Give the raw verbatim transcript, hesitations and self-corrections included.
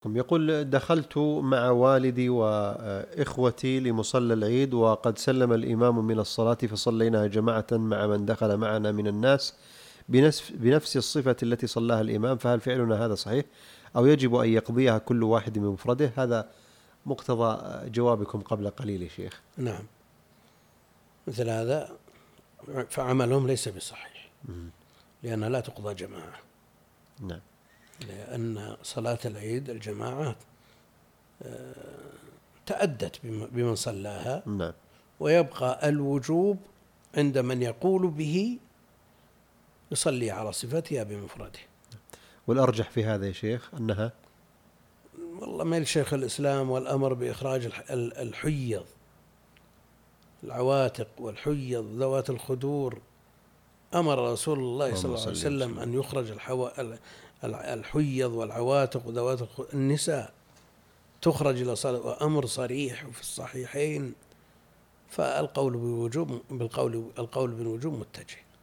يقول: دخلت مع والدي وإخوتي لمصلى العيد، وقد سلم الإمام من الصلاة فصلينا جماعة مع من دخل معنا من الناس بنفس, بنفس الصفة التي صلاها الإمام، فهل فعلنا هذا صحيح أو يجب أن يقضيها كل واحد من مفرده؟ هذا مقتضى جوابكم قبل قليل يا شيخ. نعم، مثل هذا فعملهم ليس بصحيح، لأنها لا تقضى جماعة. نعم، لأن صلاة العيد الجماعة تأدت بمن صلاها. نعم. ويبقى الوجوب عند من يقول به يصلي على صفتها بمفرده. والأرجح في هذا يا شيخ أنها والله ميل شيخ الإسلام والأمر بإخراج الحيض، العواتق والحيض ذوات الخدور. أمر رسول الله صلى الله عليه وسلم أن يخرج الحيض والعواتق وذوات النساء، تخرج إلى صلاة، وأمر صريح في الصحيحين. فالقول بوجوب بالقول القول بالوجوب متجه.